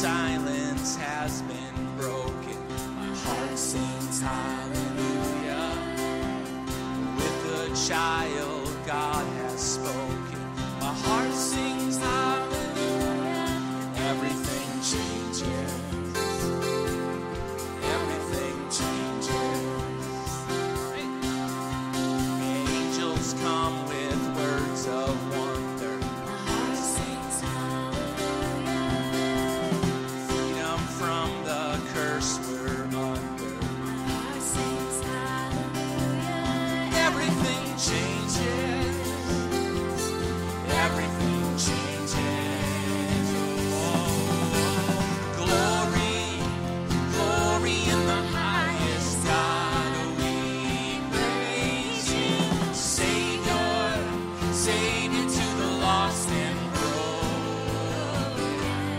silence has been broken. My heart sings hallelujah. With a child God has spoken. My heart sings hallelujah. And everything changes. Everything changes. The angels come with words of wonder. My heart sings hallelujah. Freedom from the curse we're under. My heart sings hallelujah. Everything changes. Everything changes. Oh, glory, glory in the highest, God, we praise you. Savior, Savior to the lost and broken.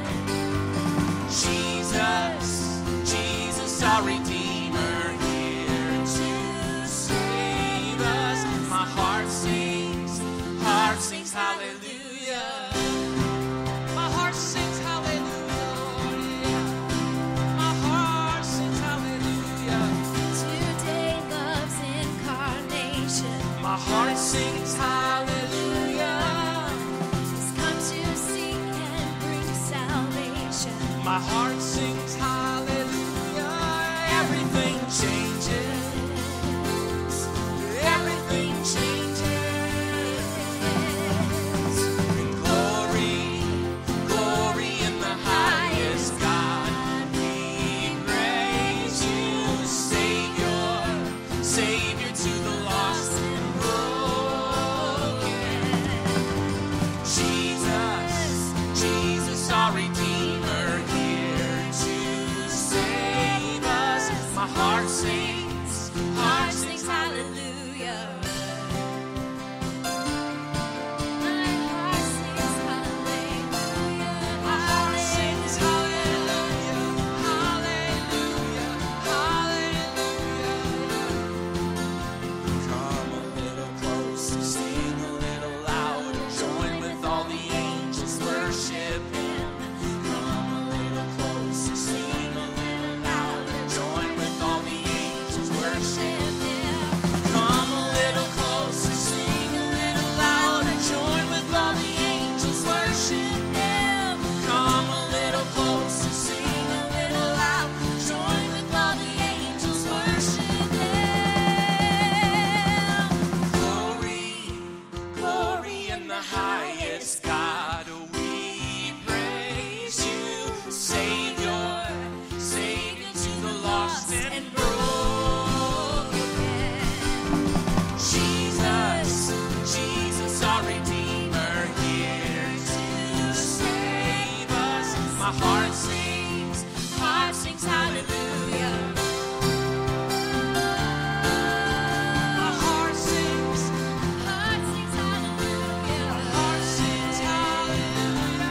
Jesus, Jesus, our Redeemer, here to save us. My heart sings hallelujah. My heart sings hallelujah, Lord, yeah. My heart sings hallelujah. Today love's incarnation My heart sings hallelujah. has come to seek and bring salvation. My heart sings hallelujah. Everything changes. Everything changes. Glory, glory in the highest, God, we praise you. Savior, Savior to the lost and broken. Jesus, Jesus, our Redeemer, here to save us. My heart sings hallelujah. My heart sings hallelujah. My heart sings hallelujah, hallelujah, hallelujah. Come a little closer, sing a little louder, join with all the angels, worship Him. Come a little closer, sing a little louder, join with all the angels, worship Him. Come a little closer, sing a little louder, join with all the angels, worship Him. Come a little closer, sing a little loud, join with all the angels, worship Him. Glory, glory in the highest, God, we praise you. Savior, Savior to the lost and broken. Jesus, Jesus, our Redeemer, here to save us. My heart sings hallelujah. My heart sings hallelujah. My heart sings hallelujah.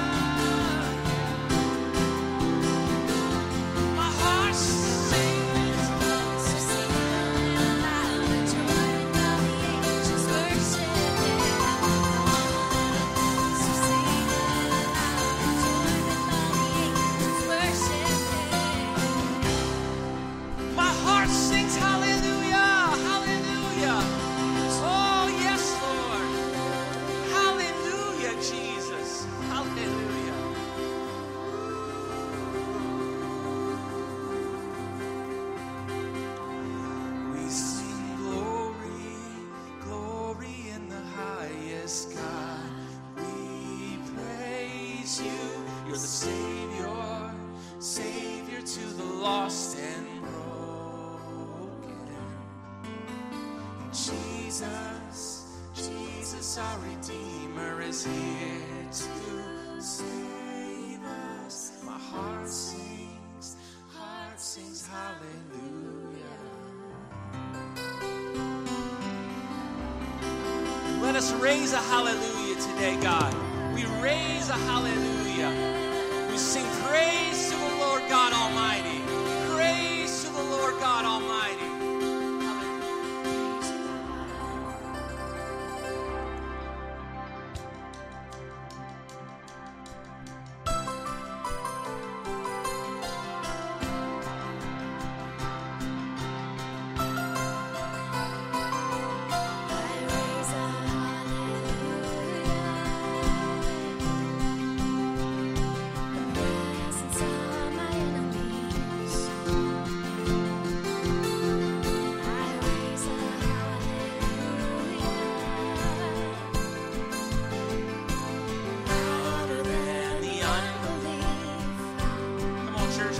My heart sings. So sing a little louder, join with all the angels, worship Him. So sing a little louder, join with all the angels, worship Him. My heart sings hallelujah, hallelujah. Oh, yes, Lord. Hallelujah, Jesus. Hallelujah. We sing glory, glory in the highest, God. We praise you. You're the Savior, Savior to the lost and broken. Jesus, Jesus, our Redeemer, is here to save us. My heart sings hallelujah. Let us raise a hallelujah today, God. We raise a hallelujah. We sing praise to the Lord God Almighty. Praise to the Lord God Almighty. Hallelujah.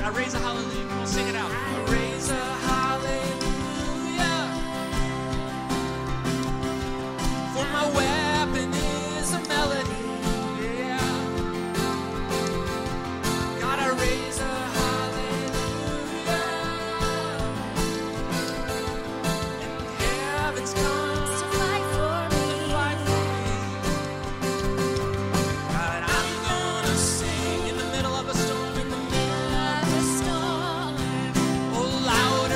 I raise a hallelujah. Come on, sing it out. I raise a hallelujah. For my weapon is a melody. Yeah. God, I raise a hallelujah. And heaven's come To fight for me. fight for me. God, I'm gonna sing in the middle of a storm, in the middle Of the storm. oh, louder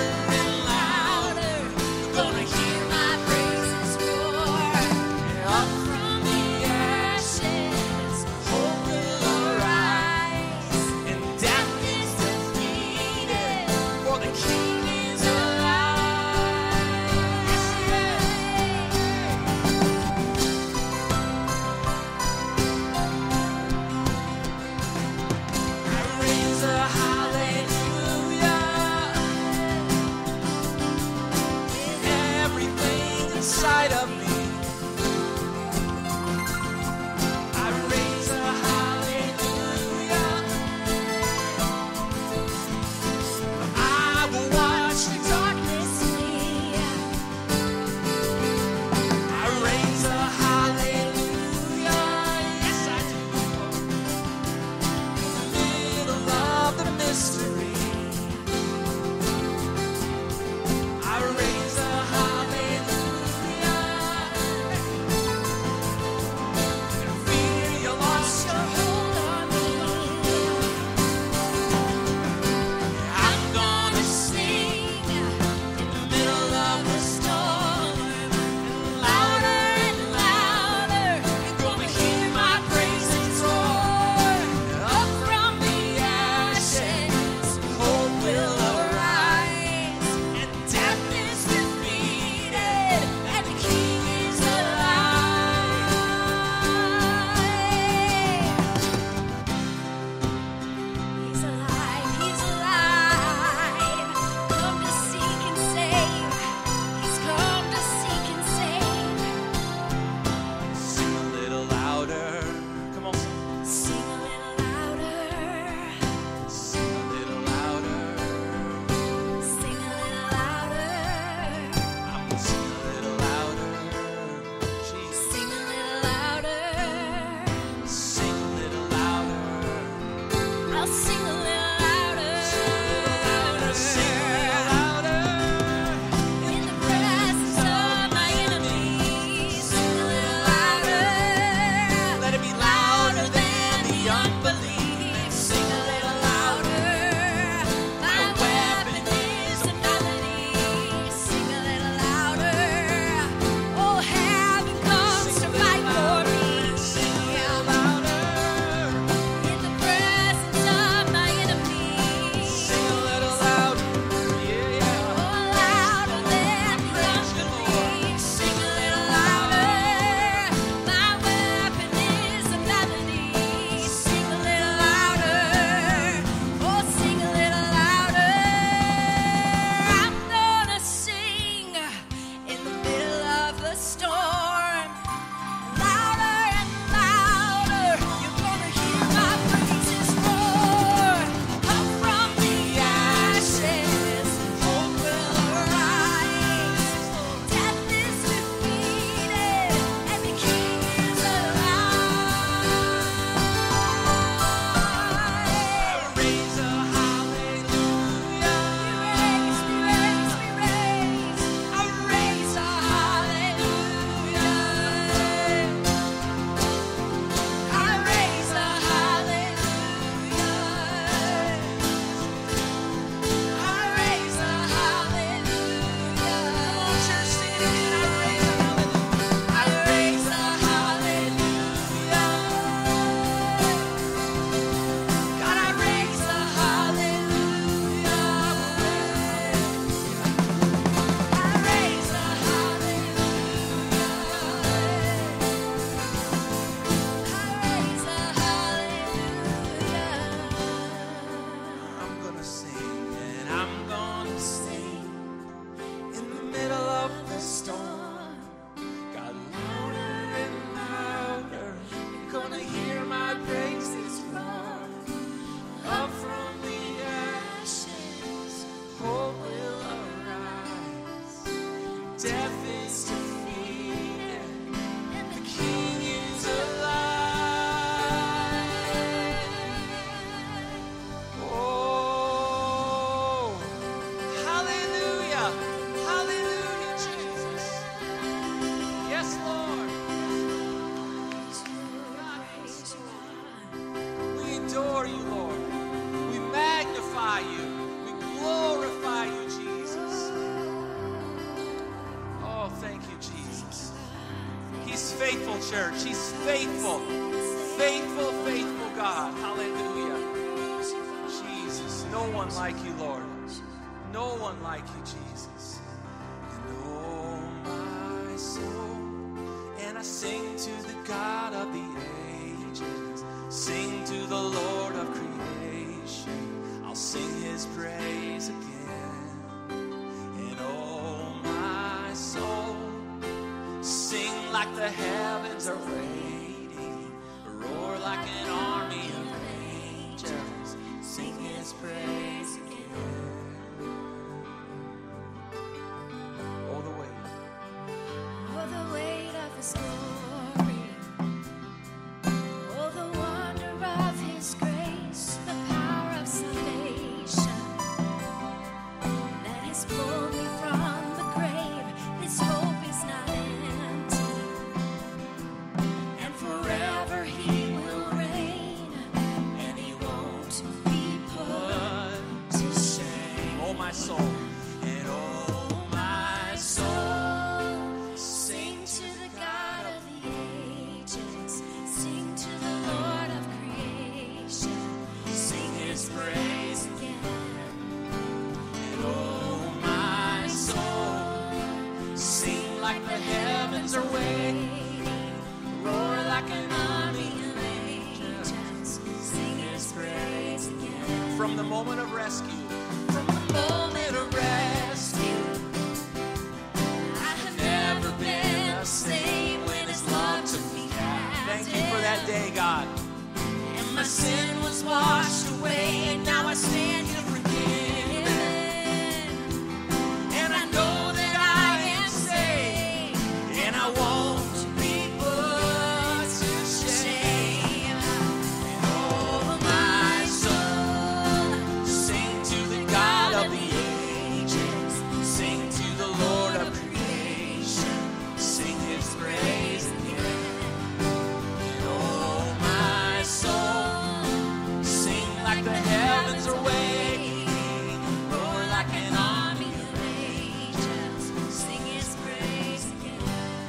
faithful, church. He's faithful. Faithful, faithful God. Hallelujah. Jesus, no one like you, Lord. No one like you, Jesus. And oh, my soul, and I sing to the God of the ages, sing to the Lord of creation. I'll sing his praise again. And oh, my soul, sing like the heavens are waiting, roar like an army of angels, sing his praise again. Oh, the weight. Oh, the weight of his glory. Oh, the wonder of his grace, the power of salvation that has pulled me from the grave. This hope is not empty, and forever he will reign, and he won't be put to shame. Oh, my soul. And oh, my soul, Sing to the God of the ages, sing to the Lord of creation, sing his praise. again. And oh, my soul, sing like the heavens are waiting, roar like an army of angels, Sing his praise again. from the moment of rescue. From the moment of rescue, I have never been the same when his love took me thank you for that day, God. and my sin was washed away, and now I stand here forgiven. And I know that I am saved, And I won't be put to shame. And oh, my soul, sing to the God of the ages, sing to the Lord of creation, sing his praise again. And oh, my soul, sing like the heavens are waiting, roar like an army. Army of angels, sing his praise again.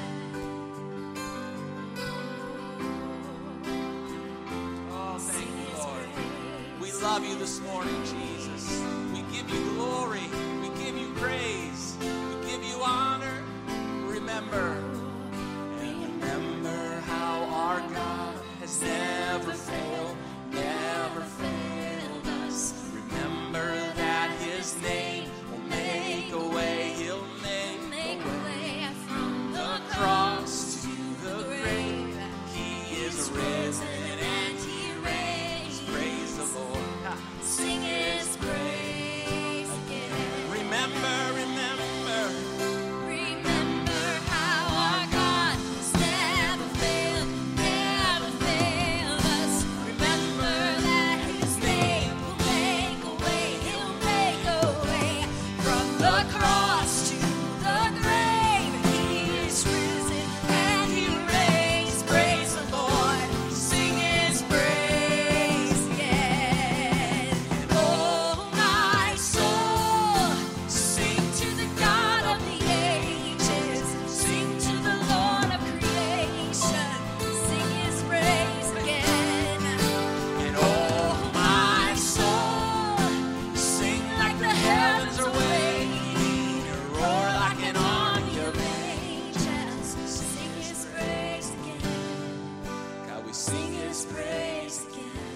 Oh, thank you, Lord. We love you this morning, Jesus. We give you glory. We give you praise. We give you honor. Remember, and remember how our God has never failed, never failed us. Remember that his name will make a way. He'll make Make a a way. way from The cross to the grave. He is risen and he reigns. Praise the Lord. Ha. Sing his praise again. Remember, remember. Remember how our God has never failed, never failed us. Remember that his name will make a way, he'll make a way from the cross to the grave. He is risen and he reigns. Praise the Lord. Sing his praise again. Oh, my soul, sing to the God of the ages, sing to the Lord of creation, sing his praise again. And oh, my soul, sing like the heavens are waiting, roar like an army of Angels, sing his praise again, God, we sing sing his praise again.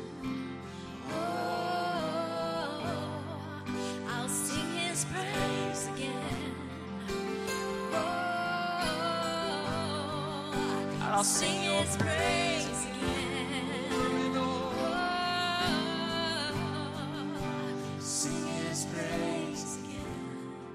Oh, I'll sing his praise again. Oh, I'll sing your his praise again. Oh, Sing his praise. again.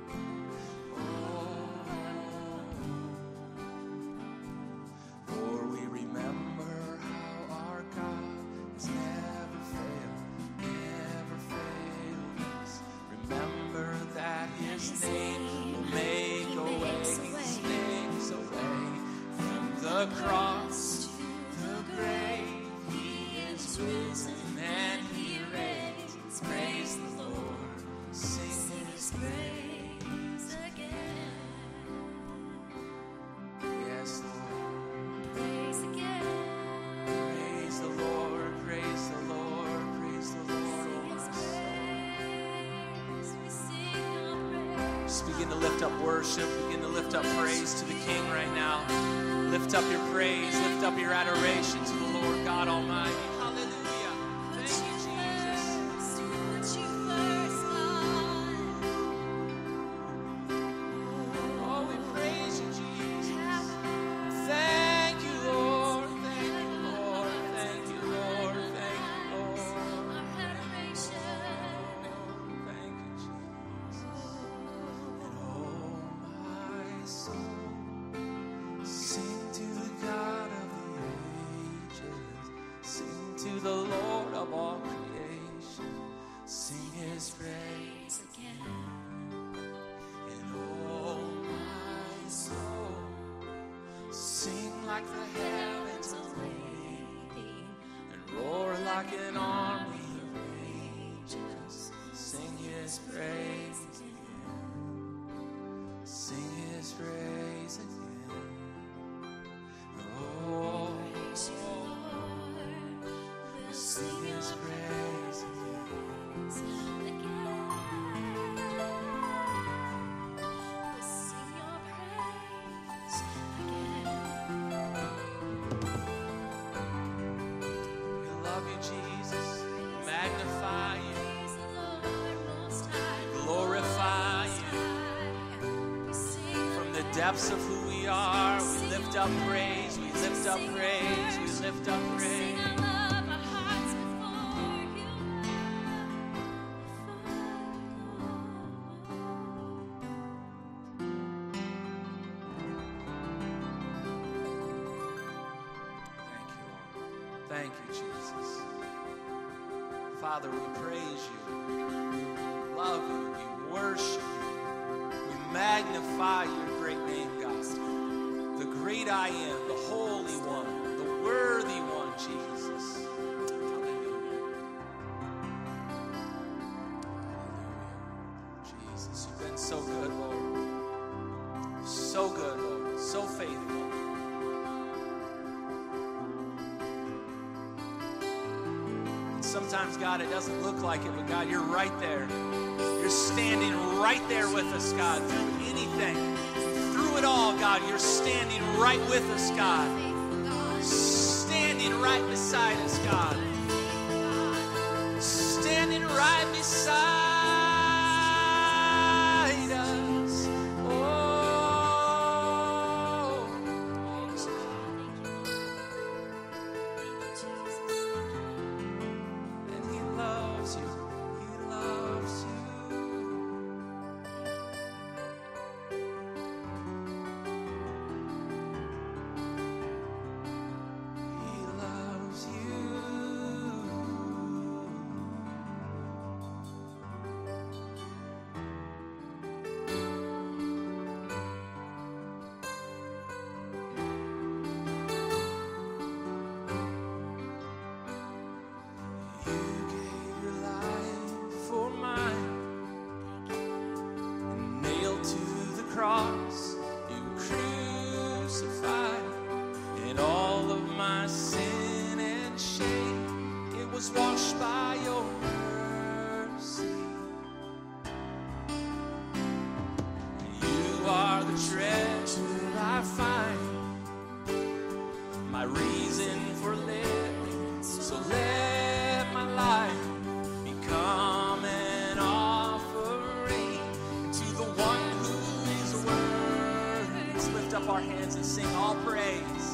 For we remember how our God has never failed, never failed us. Remember that his name will make a way. He makes a way from the cross to the grave. He is risen and he reigns. Praise the Lord. Sing his praise. Praise again. Yes, Lord. begin to lift up worship, begin to lift up praise to the King right now. Lift up your praise, lift up your adoration to the Lord God Almighty. Hallelujah. Thank you, Jesus. Oh, we praise you, Jesus. Thank you, Lord. Thank you, Lord. Thank you, Lord. Thank you, Lord. Thank you, Jesus. And oh, my soul, sing to the God of the ages. Sing to the Lord of all creation. Sing his praise again. And oh, my soul, sing like the heavens are waiting, and roar like an army of angels. Sing his praise again. Sing his praise again. Oh, sing his praise again. We love you, Jesus. Magnify you. Glorify you. From the depths of who we are, we lift up praise. We lift up praise. We lift up praise. Thank you, Jesus. Father, we praise you. We love you. We worship you. We magnify your great name, God. The great I am, the Holy One, the worthy one, Jesus. Hallelujah. Hallelujah. Jesus, you've been so good, Lord. So good, Lord. So faithful. Sometimes, God, it doesn't look like it, but God, you're right there. You're standing right there with us, God, through anything. Through it all, God, you're standing right with us, God. Standing right beside us, God. Standing right beside us. Oh. And he loves you. He loves you. He loves you. You gave your life for mine, and nailed to the cross, you were crucified, and all of my sin and shame, it was washed by your mercy. You are the treasure I find, my reason for living. So let my life become an offering to the one who is worthy. Let's lift up our hands and sing all praise.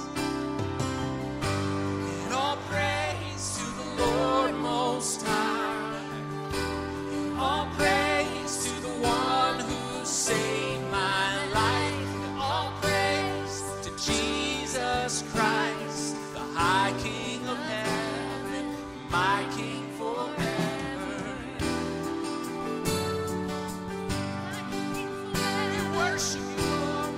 And all praise to the Lord Most High. And all praise to the one who saved my life. And all praise to Jesus Christ, the high King of heaven, my King forever. We worship you, Lord.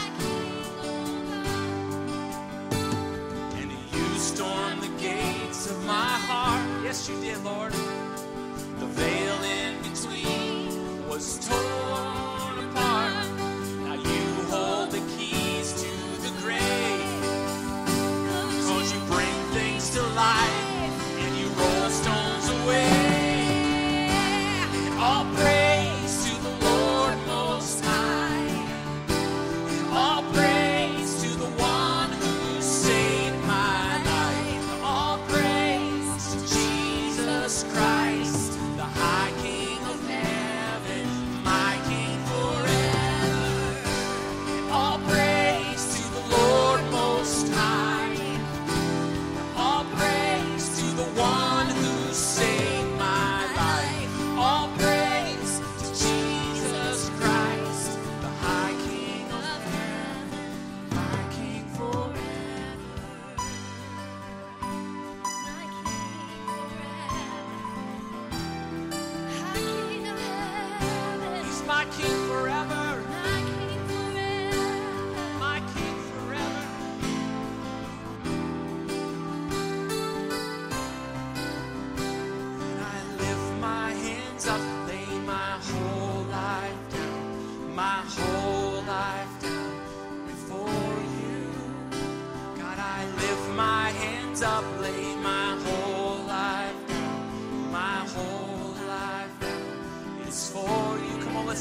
And you stormed the gates of my heart. Yes, you did, Lord. The veil in between was torn apart. Now you hold the keys to the grave. 'Cause you bring things to life and you roll stones away. And all praise to the Lord Most High.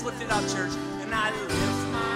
lift it up, church. And I lift my